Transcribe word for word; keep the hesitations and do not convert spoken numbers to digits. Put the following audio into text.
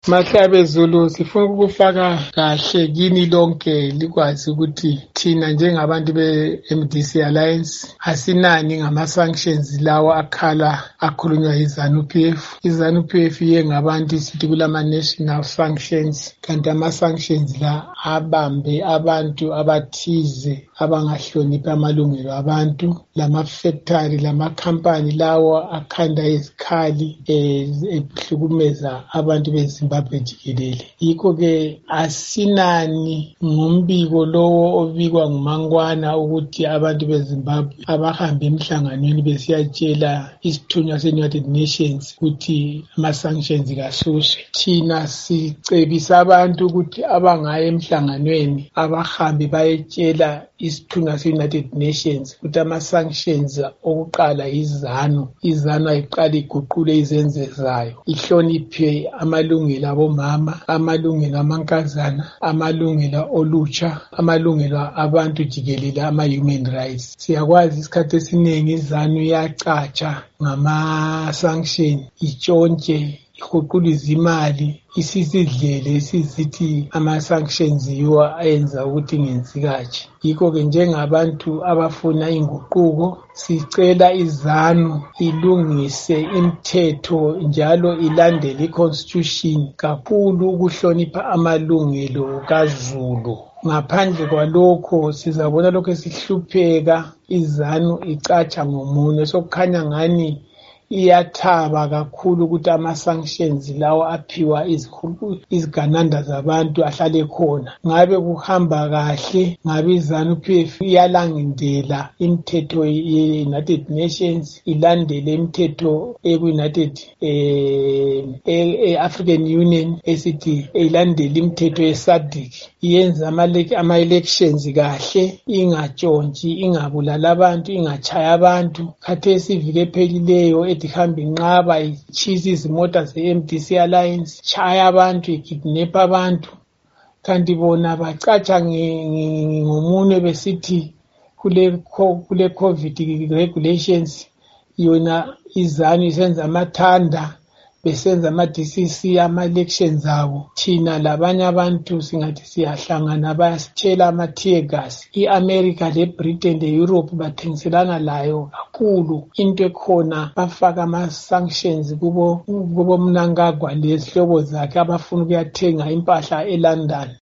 Mahlabe Zulu, sifuna ukufaka kahle kini lonke likwazi ukuthi thina njengabantu be-M D C Alliance asinani ngama-sanctions lawa akhala akhulunywa yi-ZANU-P F. I-ZANU-P F iye ngabantu isithi kulama-national sanctions, kanti ama-sanctions la abambe abantu abathize abangahloniphi amalungelo abantu. Lama-factory, lama-company lawo akhanda izikhali ehlukumeza abantu beZimbabwe jikelele. Yikho-ke asinani ngombiko lowo obikwa nguMankwana ukuthi abantu beZimbabwe abahambe emhlanganweni besiyatshela isithunywa se-United Nations ukuthi ama-sanctions kasuswe. Thina sicebisa abantu ukuthi abangaya emhlanganweni abahambe bayetshela isithunywa se-United Nations ukuthi ama-sanctions okuqala izanu. Izanu ayiqala iguqule izenze zayo, ihloniphe amalungelo abomama, amalungelo amankazana, amalungelo olutsha, amalungelo abantu jikelele, ama-human rights. Siyakwazi isikhathi esiningi izanu iyacatsha ngama-sanction, itshontshe, ihuqulize imali, isizidlele isizithi ama-sanctions yiwo ayenza ukuthi ingenzikaje. Yikho-ke njengabantu abafuna inguquko sicela izanu ilungise imithetho njalo ilandele i-constitution kakhulu ukuhlonipha amalungelo kaZulu. Ngaphandle kwalokho sizabona lokho esihlupheka, izanu icatsha ngomunye sokukhanya ngani iyathaba kakhulu ukuthi ama-sanctions lawo aphiwa izigananda zabantu ahlale khona. Ngabe kuhamba kahle, ngabe i-ZANU-P F iyalandela imithetho ye-United Nations, ilandele imithetho eku-United e-African Union esithi ilandele imithetho ye-SADC, iyenza ama-elections kahle, ingatshontshi, ingabulala abantu, ingachaya abantu. Khathesi iviki ephelileyo ihamba inqaba itshisa izimota ze-M D C Alliance, chaya abantu, ikidnap abantu, kanti bona bacatsha ngomunwe besithi kule kule COVID regulations yona izanu isenza amathanda, besenza ama-D C C ama-elections abo. Thina labanye abantu singathi siyahlangana bayasitshela ama-tear gas. I-America le-Britain le-Europe bathengiselana layo kakhulu. Into ekhona bafaka ama-sanctions kubo kubo Mnangagwa lezihlobo zakhe abafuna ukuyathenga impahla eLondon.